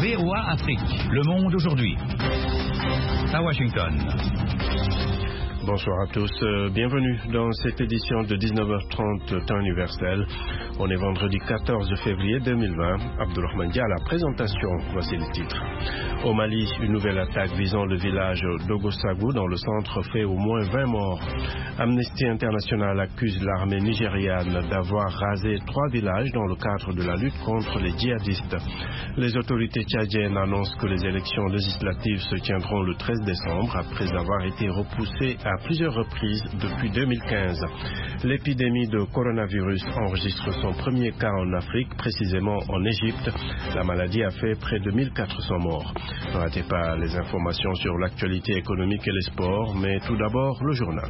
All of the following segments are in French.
VOA Afrique, le monde aujourd'hui. À Washington. Bonsoir à tous, bienvenue dans cette édition de 19h30 temps universel. On est vendredi 14 février 2020. Abdourahmane Dia à la présentation, voici les titres. Au Mali, une nouvelle attaque visant le village d'Ogosagou dans le centre fait au moins 20 morts. Amnesty International accuse l'armée nigériane d'avoir rasé 3 villages dans le cadre de la lutte contre les djihadistes. Les autorités tchadiennes annoncent que les élections législatives se tiendront le 13 décembre après avoir été repoussées à plusieurs reprises depuis 2015. L'épidémie de coronavirus enregistre son premier cas en Afrique, précisément en Égypte. La maladie a fait près de 1400 morts. Ne ratez pas les informations sur l'actualité économique et les sports, mais tout d'abord le journal.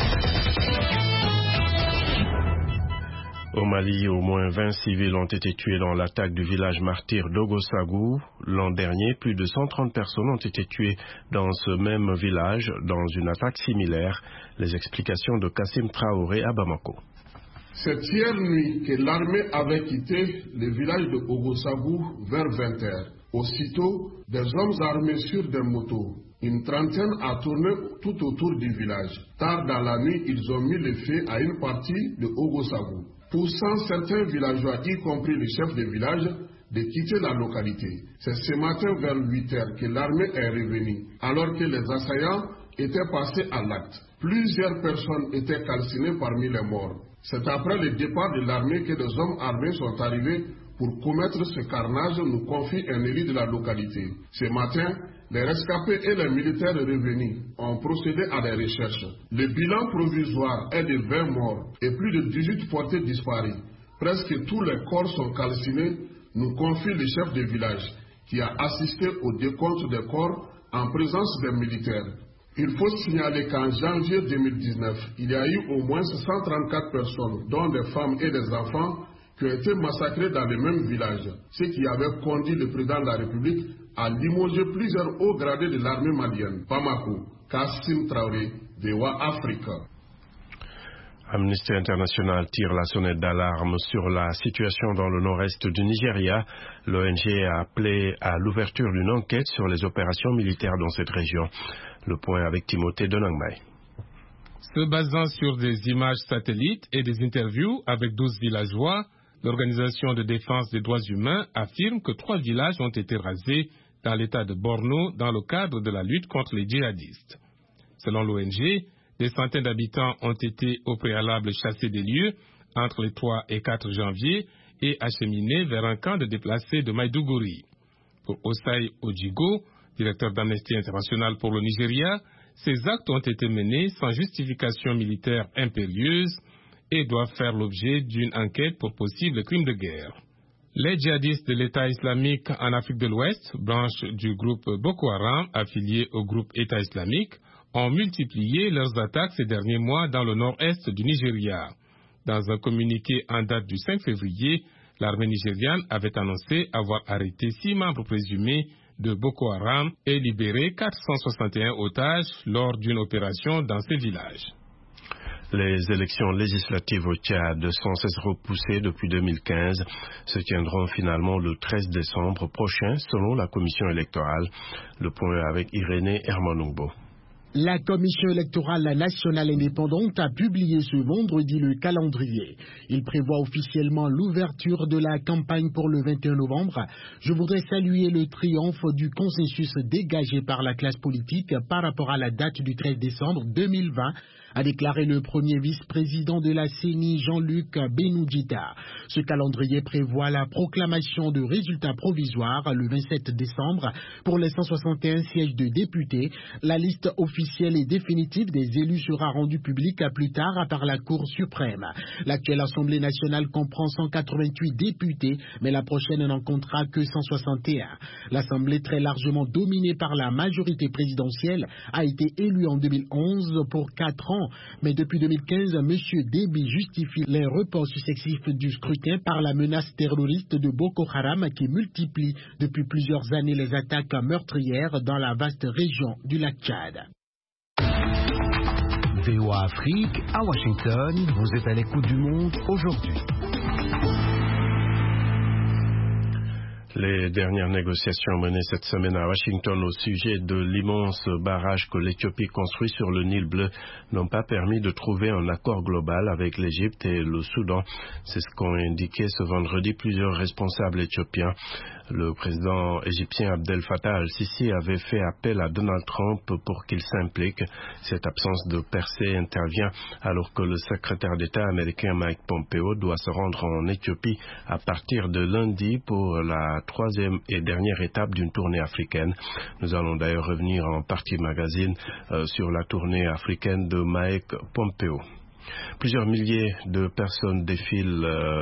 Au Mali, au moins 20 civils ont été tués dans l'attaque du village martyr d'Ogosagou. L'an dernier, plus de 130 personnes ont été tuées dans ce même village dans une attaque similaire. Les explications de Kassim Traoré à Bamako. C'est hier nuit que l'armée avait quitté le village de Ogosagou vers 20h. Aussitôt, des hommes armés sur des motos, une trentaine a tourné tout autour du village. Tard dans la nuit, ils ont mis le feu à une partie de Ogosagou, poussant certains villageois, y compris le chef de village, de quitter la localité. C'est ce matin vers 8h que l'armée est revenue, alors que les assaillants étaient passés à l'acte. Plusieurs personnes étaient calcinées parmi les morts. C'est après le départ de l'armée que des hommes armés sont arrivés pour commettre ce carnage, nous confie un élu de la localité. Ce matin, les rescapés et les militaires revenus ont procédé à des recherches. Le bilan provisoire est de 20 morts et plus de 18 portés disparus. Presque tous les corps sont calcinés, nous confie le chef de village, qui a assisté au décompte des corps en présence des militaires. Il faut signaler qu'en janvier 2019, il y a eu au moins 134 personnes, dont des femmes et des enfants, qui ont été massacrés dans le même village, ce qui avait conduit le président de la République à limoger plusieurs hauts gradés de l'armée malienne. Bamako, Kassim Traoré, VOA Afrique. Amnesty International tire la sonnette d'alarme sur la situation dans le nord-est du Nigeria. L'ONG a appelé à l'ouverture d'une enquête sur les opérations militaires dans cette région. Le point avec Timothée Denangmai. Se basant sur des images satellites et des interviews avec 12 villageois, l'Organisation de défense des droits humains affirme que 3 villages ont été rasés dans l'état de Borno dans le cadre de la lutte contre les djihadistes. Selon l'ONG, des centaines d'habitants ont été au préalable chassés des lieux entre les 3 et 4 janvier et acheminés vers un camp de déplacés de Maïdougouri. Pour Osai Ojigo, directeur d'Amnesty International pour le Nigeria, ces actes ont été menés sans justification militaire impérieuse et doivent faire l'objet d'une enquête pour possibles crimes de guerre. Les djihadistes de l'État islamique en Afrique de l'Ouest, branche du groupe Boko Haram affilié au groupe État islamique, ont multiplié leurs attaques ces derniers mois dans le nord-est du Nigeria. Dans un communiqué en date du 5 février, l'armée nigériane avait annoncé avoir arrêté 6 membres présumés de Boko Haram et libéré 461 otages lors d'une opération dans ces villages. Les élections législatives au Tchad, sans cesse repoussées depuis 2015, se tiendront finalement le 13 décembre prochain selon la commission électorale. Le point avec Irénée Hermanungbo. La Commission électorale nationale indépendante a publié ce vendredi le calendrier. Il prévoit officiellement l'ouverture de la campagne pour le 21 novembre. Je voudrais saluer le triomphe du consensus dégagé par la classe politique par rapport à la date du 13 décembre 2020, a déclaré le premier vice-président de la CENI, Jean-Luc Benoudjita. Ce calendrier prévoit la proclamation de résultats provisoires le 27 décembre pour les 161 sièges de députés. La liste officielle et définitive des élus sera rendue publique plus tard par la Cour suprême. L'actuelle Assemblée nationale comprend 188 députés, mais la prochaine n'en comptera que 161. L'Assemblée, très largement dominée par la majorité présidentielle, a été élue en 2011 pour 4 ans. Mais depuis 2015, M. Déby justifie les reports successifs du scrutin par la menace terroriste de Boko Haram qui multiplie depuis plusieurs années les attaques meurtrières dans la vaste région du lac Tchad. VOA Afrique, à Washington, vous êtes à l'écoute du monde aujourd'hui. Les dernières négociations menées cette semaine à Washington au sujet de l'immense barrage que l'Éthiopie construit sur le Nil bleu n'ont pas permis de trouver un accord global avec l'Égypte et le Soudan. C'est ce qu'ont indiqué ce vendredi plusieurs responsables éthiopiens. Le président égyptien Abdel Fattah al-Sisi avait fait appel à Donald Trump pour qu'il s'implique. Cette absence de percée intervient alors que le secrétaire d'État américain Mike Pompeo doit se rendre en Éthiopie à partir de lundi pour la troisième et dernière étape d'une tournée africaine. Nous allons d'ailleurs revenir en partie magazine sur la tournée africaine de Mike Pompeo. Plusieurs milliers de personnes défilent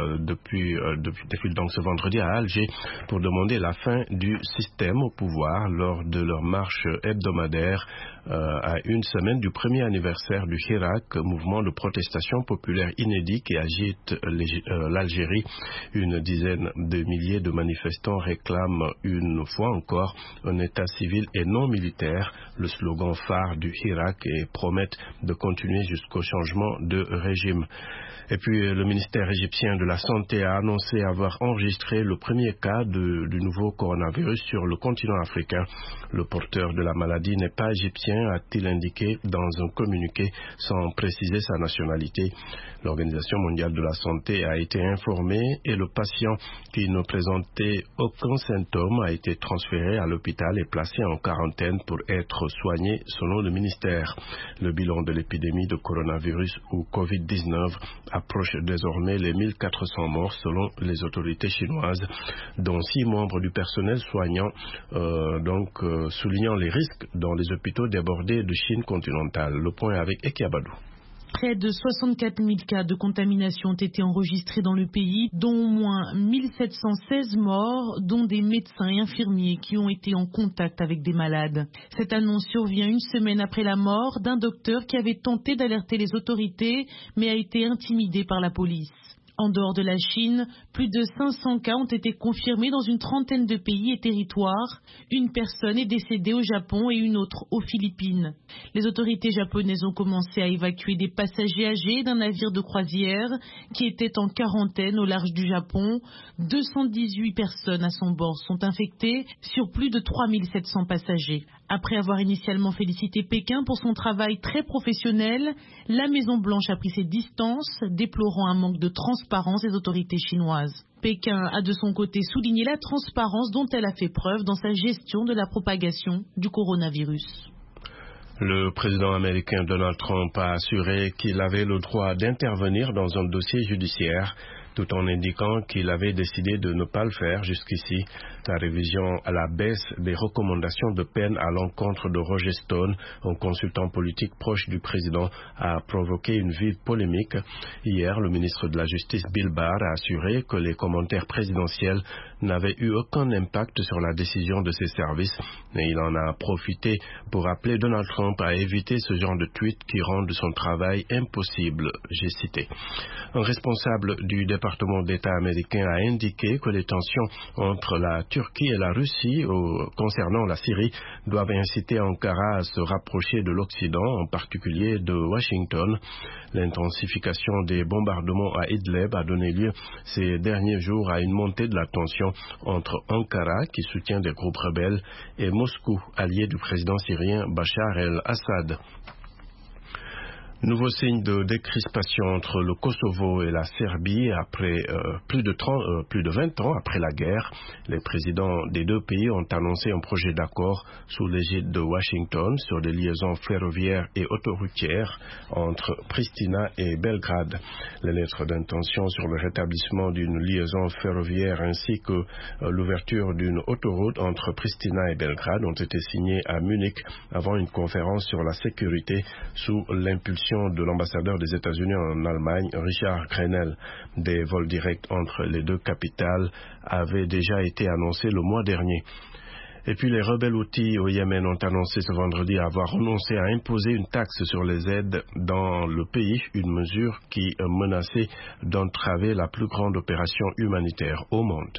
donc ce vendredi à Alger pour demander la fin du système au pouvoir lors de leur marche hebdomadaire à une semaine du premier anniversaire du Hirak, mouvement de protestation populaire inédit qui agite l'Algérie. Une dizaine de milliers de manifestants réclament une fois encore un état civil et non militaire, le slogan phare du Hirak, et promettent de continuer jusqu'au changement de régime. Et puis le ministère égyptien de la Santé a annoncé avoir enregistré le premier cas du nouveau coronavirus sur le continent africain. Le porteur de la maladie n'est pas égyptien, a-t-il indiqué dans un communiqué sans préciser sa nationalité. L'Organisation mondiale de la santé a été informée et le patient qui ne présentait aucun symptôme a été transféré à l'hôpital et placé en quarantaine pour être soigné selon le ministère. Le bilan de l'épidémie de coronavirus ou Covid-19 approche désormais les 1400 morts selon les autorités chinoises, dont 6 membres du personnel soignant, soulignant les risques dans les hôpitaux débordés de Chine continentale. Le point avec Eki Abadou. Près de 64 000 cas de contamination ont été enregistrés dans le pays, dont au moins 1716 morts, dont des médecins et infirmiers qui ont été en contact avec des malades. Cette annonce survient une semaine après la mort d'un docteur qui avait tenté d'alerter les autorités, mais a été intimidé par la police. En dehors de la Chine, plus de 500 cas ont été confirmés dans une trentaine de pays et territoires. Une personne est décédée au Japon et une autre aux Philippines. Les autorités japonaises ont commencé à évacuer des passagers âgés d'un navire de croisière qui était en quarantaine au large du Japon. 218 personnes à son bord sont infectées sur plus de 3700 passagers. Après avoir initialement félicité Pékin pour son travail très professionnel, la Maison-Blanche a pris ses distances, déplorant un manque de transparence des autorités chinoises. Pékin a de son côté souligné la transparence dont elle a fait preuve dans sa gestion de la propagation du coronavirus. Le président américain Donald Trump a assuré qu'il avait le droit d'intervenir dans un dossier judiciaire, tout en indiquant qu'il avait décidé de ne pas le faire jusqu'ici. La révision à la baisse des recommandations de peine à l'encontre de Roger Stone, un consultant politique proche du président, a provoqué une vive polémique. Hier, le ministre de la Justice Bill Barr a assuré que les commentaires présidentiels n'avaient eu aucun impact sur la décision de ses services, mais il en a profité pour appeler Donald Trump à éviter ce genre de tweets qui rendent son travail impossible. J'ai cité. Un responsable du département d'État américain a indiqué que les tensions entre la Turquie et la Russie concernant la Syrie doivent inciter Ankara à se rapprocher de l'Occident, en particulier de Washington. L'intensification des bombardements à Idlib a donné lieu ces derniers jours à une montée de la tension entre Ankara, qui soutient des groupes rebelles, et Moscou, allié du président syrien Bachar el-Assad. Nouveau signe de décrispation entre le Kosovo et la Serbie après plus de 20 ans après la guerre. Les présidents des deux pays ont annoncé un projet d'accord sous l'égide de Washington sur des liaisons ferroviaires et autoroutières entre Pristina et Belgrade. Les lettres d'intention sur le rétablissement d'une liaison ferroviaire ainsi que l'ouverture d'une autoroute entre Pristina et Belgrade ont été signées à Munich avant une conférence sur la sécurité sous l'impulsion de l'ambassadeur des États-Unis en Allemagne, Richard Grenell. Des vols directs entre les deux capitales avaient déjà été annoncés le mois dernier. Et puis les rebelles houthis au Yémen ont annoncé ce vendredi avoir renoncé à imposer une taxe sur les aides dans le pays, une mesure qui menaçait d'entraver la plus grande opération humanitaire au monde.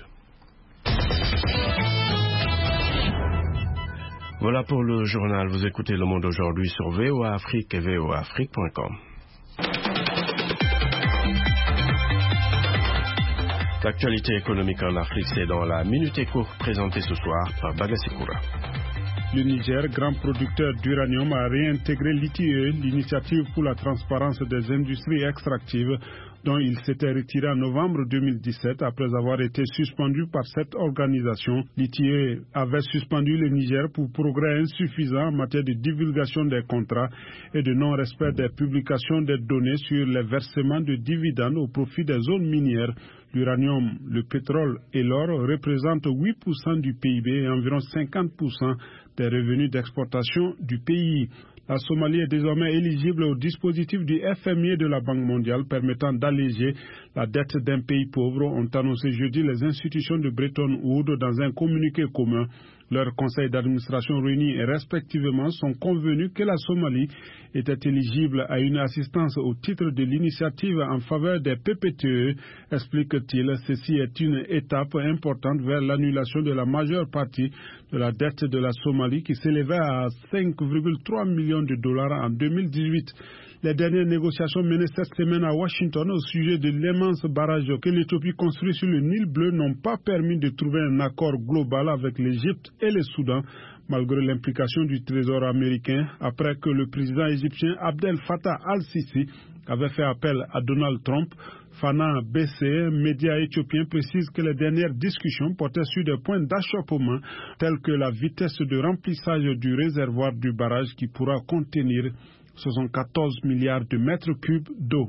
Voilà pour le journal. Vous écoutez Le Monde aujourd'hui sur VOA Afrique et voaafrique.com. L'actualité économique en Afrique, c'est dans la Minute Éco présentée ce soir par Bagasikoura. Le Niger, grand producteur d'uranium, a réintégré l'ITIE, l'initiative pour la transparence des industries extractives, dont il s'était retiré en novembre 2017 après avoir été suspendu par cette organisation. L'ITIE avait suspendu le Niger pour progrès insuffisants en matière de divulgation des contrats et de non-respect des publications des données sur les versements de dividendes au profit des zones minières. L'uranium, le pétrole et l'or représentent 8% du PIB et environ 50% des revenus d'exportation du pays. La Somalie est désormais éligible au dispositif du FMI et de la Banque mondiale permettant d'alléger la dette d'un pays pauvre, ont annoncé jeudi les institutions de Bretton Woods dans un communiqué commun. Leurs conseils d'administration réunis respectivement sont convenus que la Somalie était éligible à une assistance au titre de l'initiative en faveur des PPTE, explique-t-il. Ceci est une étape importante vers l'annulation de la majeure partie de la dette de la Somalie qui s'élevait à 5,3 millions de dollars en 2018. Les dernières négociations menées cette semaine à Washington au sujet de l'immense barrage que l'Éthiopie construit sur le Nil bleu n'ont pas permis de trouver un accord global avec l'Égypte et le Soudan, malgré l'implication du Trésor américain, après que le président égyptien Abdel Fattah al-Sisi avait fait appel à Donald Trump. Fana BC, média éthiopien, précise que les dernières discussions portaient sur des points d'achoppement tels que la vitesse de remplissage du réservoir du barrage qui pourra contenir 74 milliards de mètres cubes d'eau.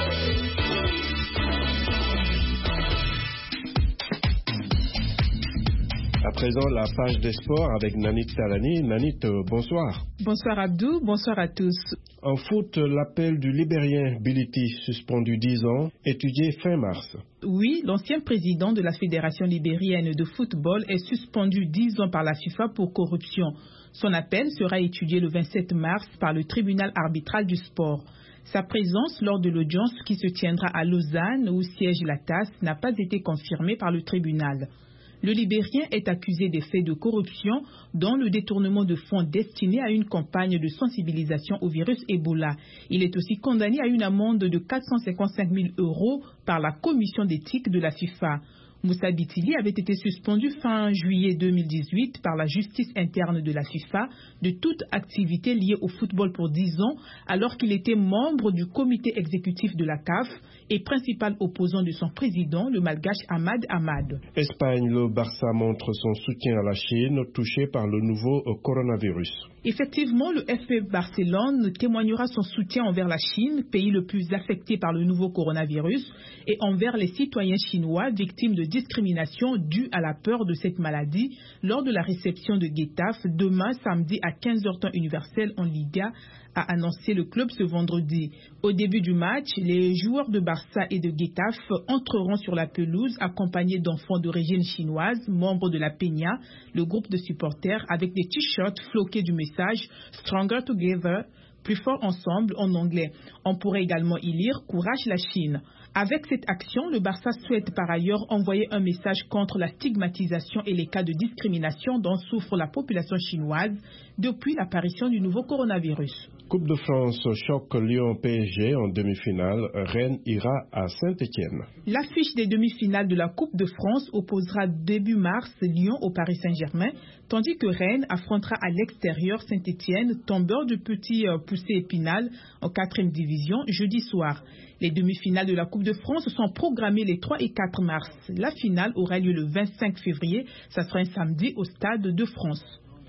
À présent, la page des sports avec Nanit Talani. Nanit, bonsoir. Bonsoir Abdou, bonsoir à tous. En foot, l'appel du Libérien Bility, suspendu 10 ans, étudié fin mars. Oui, l'ancien président de la Fédération libérienne de football est suspendu 10 ans par la FIFA pour corruption. Son appel sera étudié le 27 mars par le tribunal arbitral du sport. Sa présence lors de l'audience qui se tiendra à Lausanne, où siège la TAS, n'a pas été confirmée par le tribunal. Le Libérien est accusé des faits de corruption, dont le détournement de fonds destinés à une campagne de sensibilisation au virus Ebola. Il est aussi condamné à une amende de 455 000 € par la commission d'éthique de la FIFA. Moussa Bitili avait été suspendu fin juillet 2018 par la justice interne de la FIFA de toute activité liée au football pour 10 ans, alors qu'il était membre du comité exécutif de la CAF et principal opposant de son président, le malgache Ahmad Ahmad. Espagne, le Barça montre son soutien à la Chine, touchée par le nouveau coronavirus. Effectivement, le FC Barcelone témoignera son soutien envers la Chine, pays le plus affecté par le nouveau coronavirus, et envers les citoyens chinois victimes de discrimination due à la peur de cette maladie lors de la réception de Getafe demain samedi à 15h temps universel en Liga, a annoncé le club ce vendredi. Au début du match, les joueurs de Barça et de Getafe entreront sur la pelouse accompagnés d'enfants d'origine chinoise, membres de la Peña, le groupe de supporters, avec des t-shirts floqués du message « Stronger Together », plus fort ensemble en anglais. On pourrait également y lire « Courage la Chine ». Avec cette action, le Barça souhaite par ailleurs envoyer un message contre la stigmatisation et les cas de discrimination dont souffre la population chinoise depuis l'apparition du nouveau coronavirus. Coupe de France, choc Lyon-PSG en demi-finale. Rennes ira à Saint-Étienne. L'affiche des demi-finales de la Coupe de France opposera début mars Lyon au Paris Saint-Germain, tandis que Rennes affrontera à l'extérieur Saint-Étienne, tombeur du petit poussé Épinal en 4e division, jeudi soir. Les demi-finales de la Coupe de France sont programmées les 3 et 4 mars. La finale aura lieu le 25 février. Ça sera un samedi au Stade de France.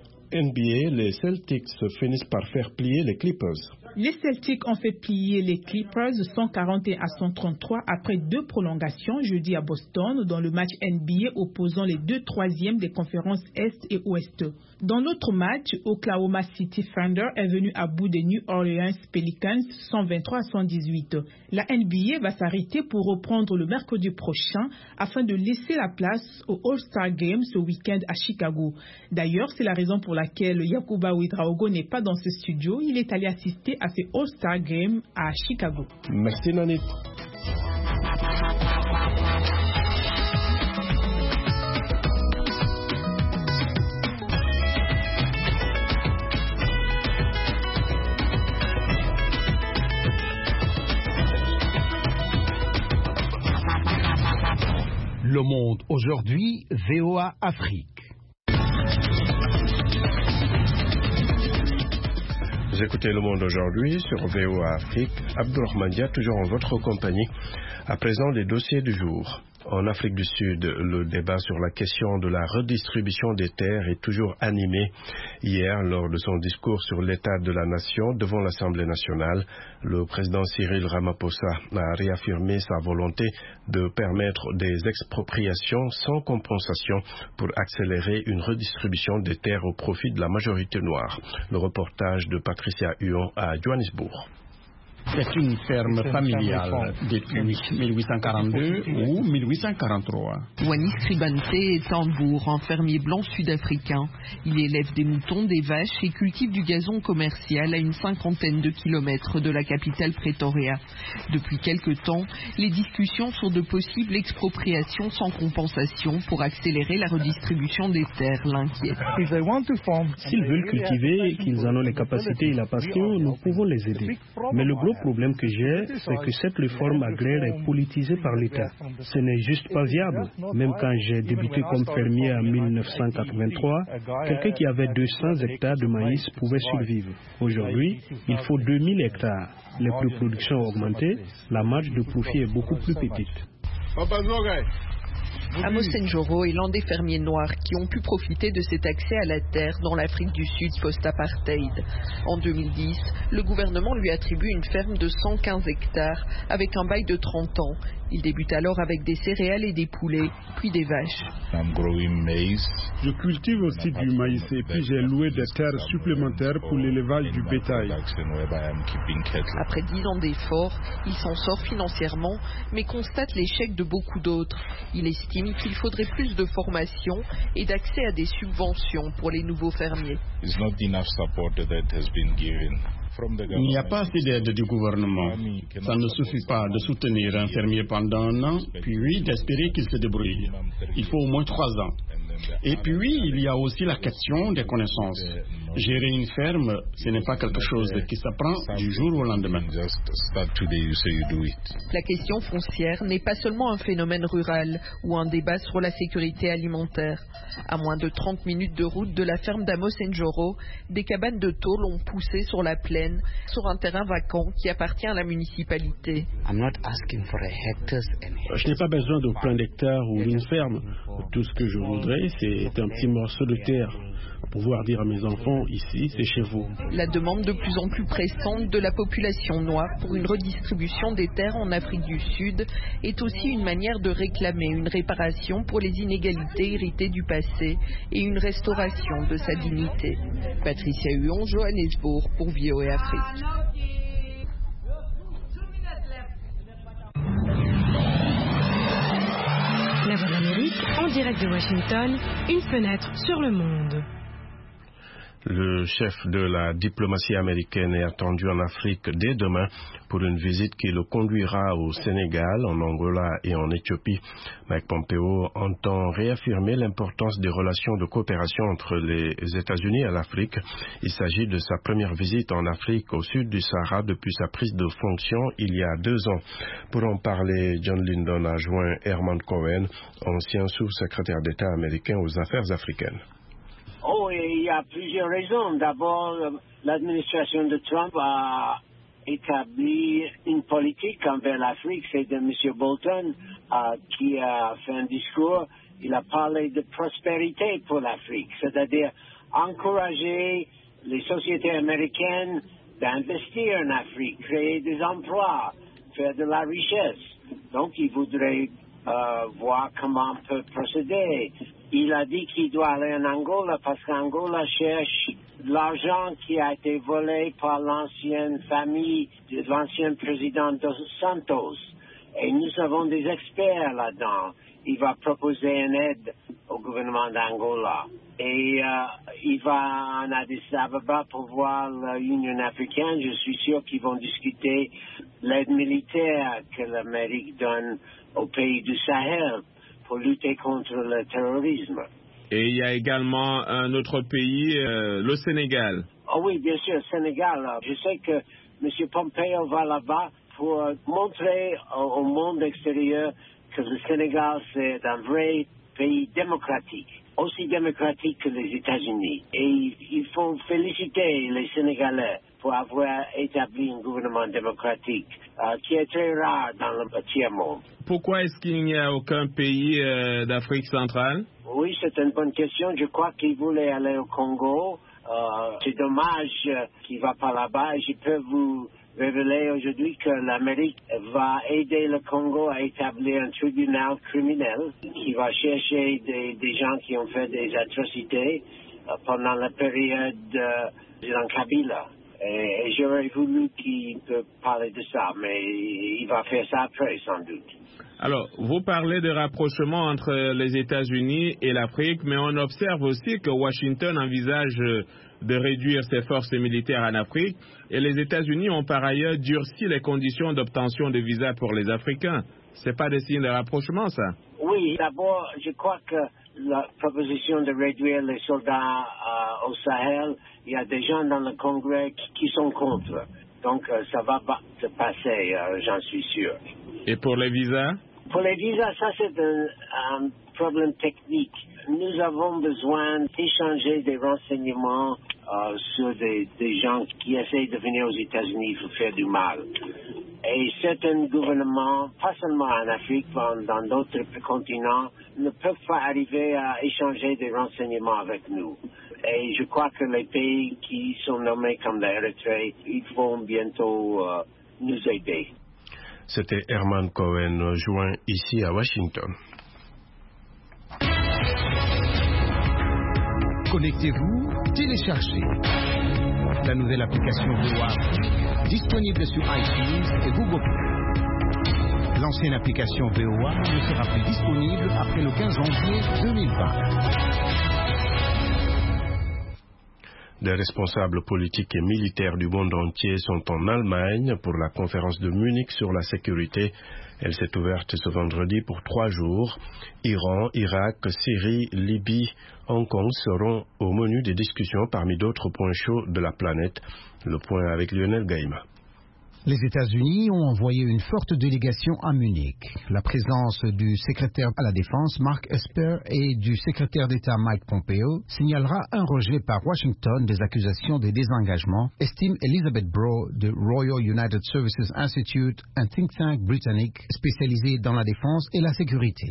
NBA, les Celtics finissent par faire plier les Clippers. Les Celtics ont fait plier les Clippers 141 à 133 après 2 prolongations jeudi à Boston dans le match NBA opposant les 2 troisièmes des conférences Est et Ouest. Dans l'autre match, Oklahoma City Thunder est venu à bout des New Orleans Pelicans 123 à 118. La NBA va s'arrêter pour reprendre le mercredi prochain afin de laisser la place au All-Star Game ce week-end à Chicago. D'ailleurs, c'est la raison pour laquelle Yacouba Ouedraogo n'est pas dans ce studio. Il est allé assister à ce All-Star Game à Chicago. Merci Nanit. Le Monde aujourd'hui, VOA Afrique. Vous écoutez Le Monde aujourd'hui sur VOA Afrique. Abdulrahman Dia, toujours en votre compagnie. À présent, les dossiers du jour. En Afrique du Sud, le débat sur la question de la redistribution des terres est toujours animé. Hier, lors de son discours sur l'état de la nation devant l'Assemblée nationale, le président Cyril Ramaphosa a réaffirmé sa volonté de permettre des expropriations sans compensation pour accélérer une redistribution des terres au profit de la majorité noire. Le reportage de Patricia Huon à Johannesburg. C'est une ferme familiale depuis 1842 ou 1843. Wanis Kribante est un bourg, un fermier blanc sud-africain. Il élève des moutons, des vaches et cultive du gazon commercial à une 50aine de kilomètres de la capitale Pretoria. Depuis quelque temps, les discussions sur de possibles expropriations sans compensation pour accélérer la redistribution des terres l'inquiètent. S'ils veulent cultiver, qu'ils en ont les capacités et la passion, nous pouvons les aider. Mais le gros problème que j'ai, c'est que cette réforme agraire est politisée par l'État. Ce n'est juste pas viable. Même quand j'ai débuté comme fermier en 1983, quelqu'un qui avait 200 hectares de maïs pouvait survivre. Aujourd'hui, il faut 2000 hectares. Les prix de production ont augmenté, la marge de profit est beaucoup plus petite. Amos Njoro est l'un des fermiers noirs qui ont pu profiter de cet accès à la terre dans l'Afrique du Sud post-apartheid. En 2010, le gouvernement lui attribue une ferme de 115 hectares avec un bail de 30 ans. Il débute alors avec des céréales et des poulets, puis des vaches. Je cultive aussi du maïs et puis j'ai loué des terres supplémentaires pour l'élevage du bétail. Après 10 ans d'efforts, il s'en sort financièrement, mais constate l'échec de beaucoup d'autres. Il estime qu'il faudrait plus de formation et d'accès à des subventions pour les nouveaux fermiers. Il n'y a pas assez d'aide du gouvernement. Ça ne suffit pas de soutenir un fermier pendant un an, puis d'espérer qu'il se débrouille. Il faut au moins 3 ans. Et puis, il y a aussi la question des connaissances. Gérer une ferme, ce n'est pas quelque chose qui s'apprend du jour au lendemain. La question foncière n'est pas seulement un phénomène rural ou un débat sur la sécurité alimentaire. À moins de 30 minutes de route de la ferme d'Amos Njoro, des cabanes de tôle ont poussé sur la plaine, sur un terrain vacant qui appartient à la municipalité. Je n'ai pas besoin de plein d'hectares ou d'une ferme. Tout ce que je voudrais, c'est un petit morceau de terre. Pouvoir dire à mes enfants, ici, c'est chez vous. La demande de plus en plus pressante de la population noire pour une redistribution des terres en Afrique du Sud est aussi une manière de réclamer une réparation pour les inégalités héritées du passé et une restauration de sa dignité. Patricia Huon, Johannesburg, pour VOA Afrique. La Voix d'Amérique, en direct de Washington, une fenêtre sur le monde. Le chef de la diplomatie américaine est attendu en Afrique dès demain pour une visite qui le conduira au Sénégal, en Angola et en Éthiopie. Mike Pompeo entend réaffirmer l'importance des relations de coopération entre les États-Unis et l'Afrique. Il s'agit de sa première visite en Afrique au sud du Sahara depuis sa prise de fonction il y a 2 ans. Pour en parler, John Lyndon a joint Herman Cohen, ancien sous-secrétaire d'État américain aux affaires africaines. Oh, il y a plusieurs raisons. D'abord, l'administration de Trump a établi une politique envers l'Afrique. C'est de M. Bolton qui a fait un discours. Il a parlé de prospérité pour l'Afrique, c'est-à-dire encourager les sociétés américaines d'investir en Afrique, créer des emplois, faire de la richesse. Donc, il voudrait voir comment on peut procéder. Il a dit qu'il doit aller en Angola parce qu'Angola cherche l'argent qui a été volé par l'ancienne famille de l'ancien président Dos Santos. Et nous avons des experts là-dedans. Il va proposer une aide au gouvernement d'Angola. Et il va en Addis Ababa pour voir l'Union africaine. Je suis sûr qu'ils vont discuter l'aide militaire que l'Amérique donne aux pays du Sahel pour lutter contre le terrorisme. Et il y a également un autre pays, le Sénégal. Oh oui, bien sûr, Sénégal. Je sais que M. Pompeo va là-bas pour montrer au monde extérieur que le Sénégal, c'est un vrai pays démocratique, aussi démocratique que les États-Unis. Et il faut féliciter les Sénégalais pour avoir établi un gouvernement démocratique qui est très rare dans le tiers-monde. Pourquoi est-ce qu'il n'y a aucun pays d'Afrique centrale? Oui, c'est une bonne question. Je crois qu'il voulait aller au Congo. C'est dommage qu'il ne va pas là-bas. Je peux vous révéler aujourd'hui que l'Amérique va aider le Congo à établir un tribunal criminel qui va chercher des gens qui ont fait des atrocités pendant la période de Kabila. Et j'aurais voulu qu'il peut parler de ça, mais il va faire ça après, sans doute. Alors, vous parlez de rapprochement entre les États-Unis et l'Afrique, mais on observe aussi que Washington envisage de réduire ses forces militaires en Afrique, et les États-Unis ont par ailleurs durci les conditions d'obtention de visas pour les Africains. C'est pas des signes de rapprochement, ça? Oui, d'abord, je crois que la proposition de réduire les soldats au Sahel, il y a des gens dans le Congrès qui sont contre. Donc, ça va se passer, j'en suis sûr. Et pour les visas? Pour les visas, ça c'est un problème technique. Nous avons besoin d'échanger des renseignements sur des gens qui essayent de venir aux États-Unis pour faire du mal. Et certains gouvernements, pas seulement en Afrique, mais dans d'autres continents, ne peuvent pas arriver à échanger des renseignements avec nous. Et je crois que les pays qui sont nommés comme l'Érythrée, ils vont bientôt nous aider. C'était Herman Cohen, joint ici à Washington. Connectez-vous, téléchargez la nouvelle application VOA Afrique, disponible sur iTunes et Google Play. L'ancienne application VOA ne sera plus disponible après le 15 janvier 2020. Des responsables politiques et militaires du monde entier sont en Allemagne pour la conférence de Munich sur la sécurité. Elle s'est ouverte ce vendredi pour 3 jours. Iran, Irak, Syrie, Libye, Hong Kong seront au menu des discussions parmi d'autres points chauds de la planète. Le point avec Lionel Gaïma. Les États-Unis ont envoyé une forte délégation à Munich. La présence du secrétaire à la Défense, Mark Esper, et du secrétaire d'État Mike Pompeo signalera un rejet par Washington des accusations de désengagement, estime Elizabeth Brough de Royal United Services Institute, un think tank britannique spécialisé dans la défense et la sécurité.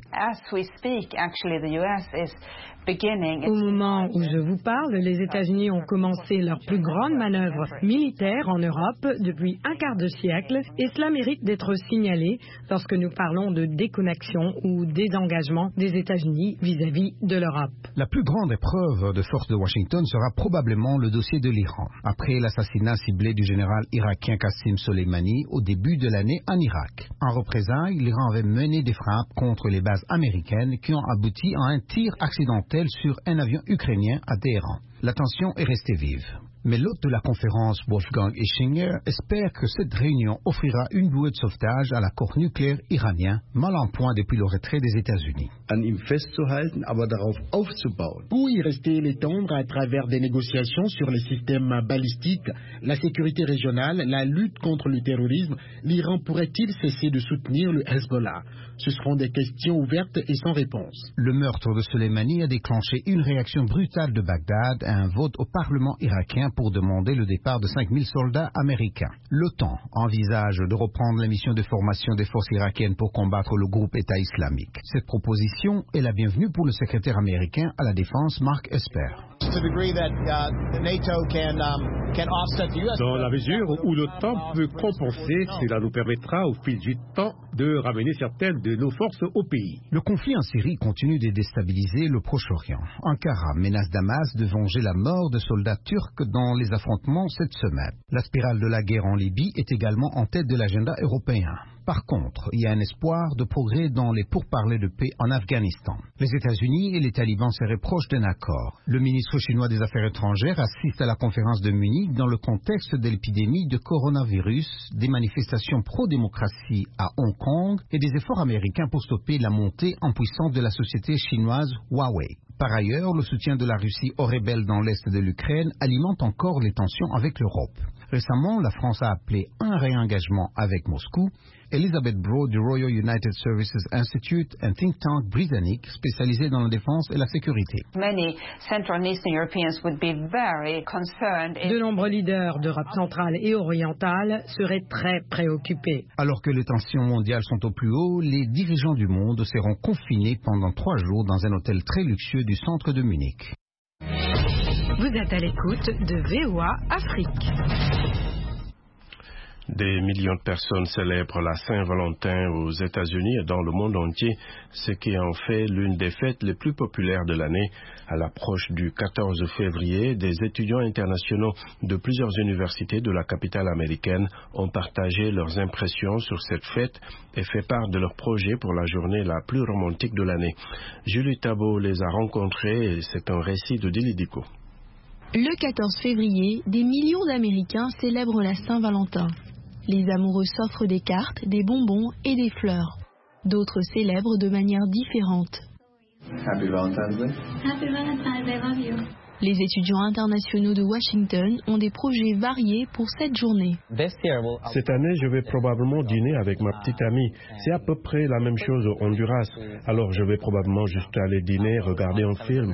Au moment où je vous parle, les États-Unis ont commencé leur plus grande manœuvre militaire en Europe depuis un quart de siècle, et cela mérite d'être signalé lorsque nous parlons de déconnexion ou désengagement des États-Unis vis-à-vis de l'Europe. La plus grande épreuve de force de Washington sera probablement le dossier de l'Iran. Après l'assassinat ciblé du général irakien Qassim Soleimani au début de l'année en Irak. En représailles, l'Iran avait mené des frappes contre les bases américaines qui ont abouti à un tir accidentel sur un avion ukrainien à Téhéran. La tension est restée vive. Mais l'hôte de la conférence, Wolfgang Ischinger, espère que cette réunion offrira une bouée de sauvetage à l'accord nucléaire iranien, mal en point depuis le retrait des États-Unis. Pour y rester et l'étendre à travers des négociations sur les systèmes balistiques, la sécurité régionale, la lutte contre le terrorisme, l'Iran pourrait-il cesser de soutenir le Hezbollah? Ce seront des questions ouvertes et sans réponse. Le meurtre de Soleimani a déclenché une réaction brutale de Bagdad à un vote au Parlement irakien pour demander le départ de 5000 soldats américains. L'OTAN envisage de reprendre la mission de formation des forces irakiennes pour combattre le groupe État islamique. Cette proposition est la bienvenue pour le secrétaire américain à la défense, Mark Esper. Dans la mesure où l'OTAN peut compenser, cela nous permettra au fil du temps de ramener certaines de nos forces au pays. Le conflit en Syrie continue de déstabiliser le Proche-Orient. Ankara menace Damas de venger la mort de soldats turcs dans les affrontements cette semaine. La spirale de la guerre en Libye est également en tête de l'agenda européen. Par contre, il y a un espoir de progrès dans les pourparlers de paix en Afghanistan. Les États-Unis et les talibans seraient proches d'un accord. Le ministre chinois des Affaires étrangères assiste à la conférence de Munich dans le contexte de l'épidémie de coronavirus, des manifestations pro-démocratie à Hong Kong et des efforts américains pour stopper la montée en puissance de la société chinoise Huawei. Par ailleurs, le soutien de la Russie aux rebelles dans l'est de l'Ukraine alimente encore les tensions avec l'Europe. Récemment, la France a appelé un réengagement avec Moscou. Elizabeth Braud du Royal United Services Institute, un think tank britannique spécialisé dans la défense et la sécurité. De nombreux leaders d'Europe centrale et orientale seraient très préoccupés. Alors que les tensions mondiales sont au plus haut, les dirigeants du monde seront confinés pendant 3 jours dans un hôtel très luxueux du centre de Munich. Vous êtes à l'écoute de VOA Afrique. Des millions de personnes célèbrent la Saint-Valentin aux États-Unis et dans le monde entier, ce qui en fait l'une des fêtes les plus populaires de l'année. À l'approche du 14 février, des étudiants internationaux de plusieurs universités de la capitale américaine ont partagé leurs impressions sur cette fête et fait part de leur projet pour la journée la plus romantique de l'année. Julie Tabo les a rencontrés et c'est un récit de Dili Diko. Le 14 février, des millions d'Américains célèbrent la Saint-Valentin. Les amoureux s'offrent des cartes, des bonbons et des fleurs. D'autres célèbrent de manière différente. Happy Valentine's Day. Happy Valentine's Day, I love you. Les étudiants internationaux de Washington ont des projets variés pour cette journée. Cette année, je vais probablement dîner avec ma petite amie. C'est à peu près la même chose au Honduras. Alors, je vais probablement juste aller dîner, regarder un film.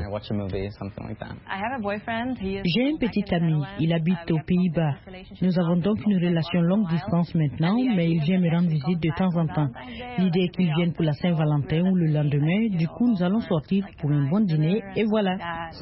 J'ai une petite amie. Il habite aux Pays-Bas. Nous avons donc une relation longue distance maintenant, mais il vient me rendre visite de temps en temps. L'idée est qu'il vienne pour la Saint-Valentin ou le lendemain. Du coup, nous allons sortir pour un bon dîner et voilà.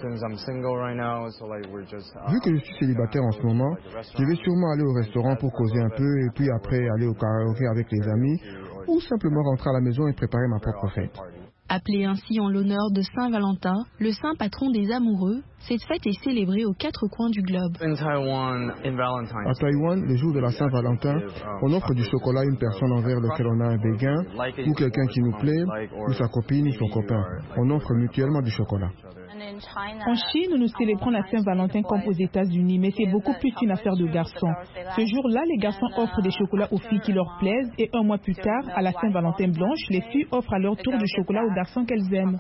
Vu que je suis célibataire en ce moment, je vais sûrement aller au restaurant pour causer un peu et puis après aller au karaoké avec les amis ou simplement rentrer à la maison et préparer ma propre fête. Appelée ainsi en l'honneur de Saint-Valentin, le saint patron des amoureux, cette fête est célébrée aux 4 coins du globe. À Taïwan, le jour de la Saint-Valentin, on offre du chocolat à une personne envers laquelle on a un béguin, ou quelqu'un qui nous plaît, ou sa copine ou son copain. On offre mutuellement du chocolat. En Chine, nous célébrons la Saint-Valentin comme aux États-Unis, mais c'est beaucoup plus une affaire de garçons. Ce jour-là, les garçons offrent des chocolats aux filles qui leur plaisent et un mois plus tard, à la Saint-Valentin blanche, les filles offrent à leur tour du chocolat aux garçons qu'elles aiment.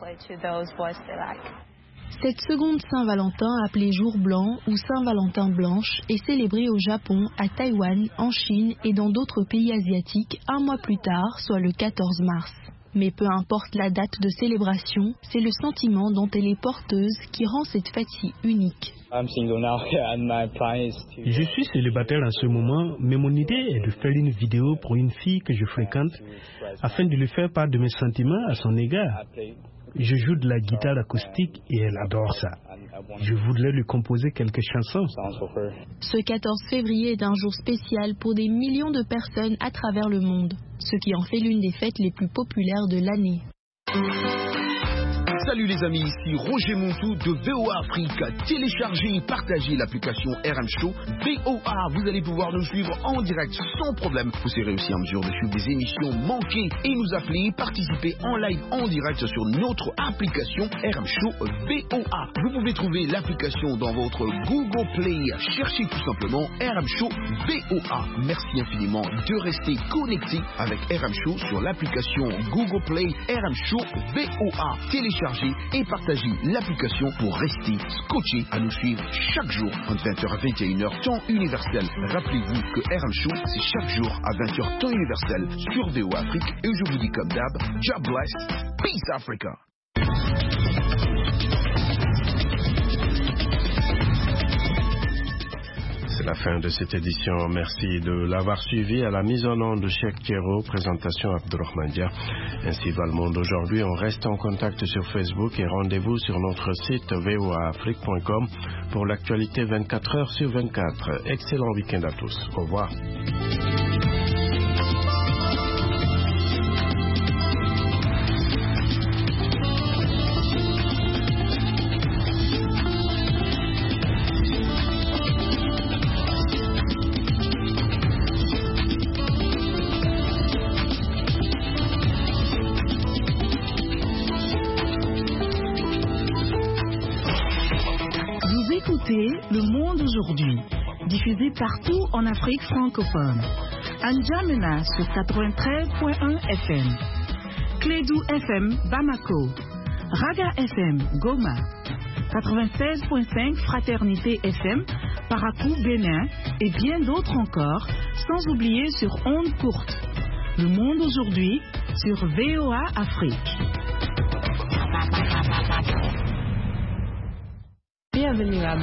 Cette seconde Saint-Valentin, appelée Jour blanc ou Saint-Valentin blanche, est célébrée au Japon, à Taïwan, en Chine et dans d'autres pays asiatiques un mois plus tard, soit le 14 mars. Mais peu importe la date de célébration, c'est le sentiment dont elle est porteuse qui rend cette fête si unique. Je suis célibataire en ce moment, mais mon idée est de faire une vidéo pour une fille que je fréquente afin de lui faire part de mes sentiments à son égard. Je joue de la guitare acoustique et elle adore ça. Je voudrais lui composer quelques chansons. Ce 14 février est un jour spécial pour des millions de personnes à travers le monde, ce qui en fait l'une des fêtes les plus populaires de l'année. Salut les amis, ici Roger Montou de VOA Afrique. Téléchargez et partagez l'application RM Show VOA. Vous allez pouvoir nous suivre en direct sans problème. Vous serez aussi en mesure de suivre des émissions manquées et nous appeler, participer en live en direct sur notre application RM Show VOA. Vous pouvez trouver l'application dans votre Google Play. Cherchez tout simplement RM Show VOA. Merci infiniment de rester connecté avec RM Show sur l'application Google Play RM Show VOA. Téléchargez et partagez l'application pour rester scotché à nous suivre chaque jour entre 20h à 21h temps universel. Rappelez-vous que RM Show c'est chaque jour à 20h temps universel sur VOA Afrique et je vous dis comme d'hab, God bless, peace Africa. C'est la fin de cette édition. Merci de l'avoir suivi. À la mise en onde de Cheikh Thiero, présentation Abdulrahman Dia. Ainsi va le monde aujourd'hui. On reste en contact sur Facebook et rendez-vous sur notre site voaafrique.com pour l'actualité 24 heures sur 24. Excellent week-end à tous. Au revoir. Le Monde aujourd'hui, diffusé partout en Afrique francophone. N'Djamena sur 93.1 FM, Clédou FM Bamako, Raga FM Goma, 96.5 Fraternité FM, Parakou Bénin et bien d'autres encore, sans oublier sur ondes courtes. Le monde aujourd'hui sur VOA Afrique. Bienvenue à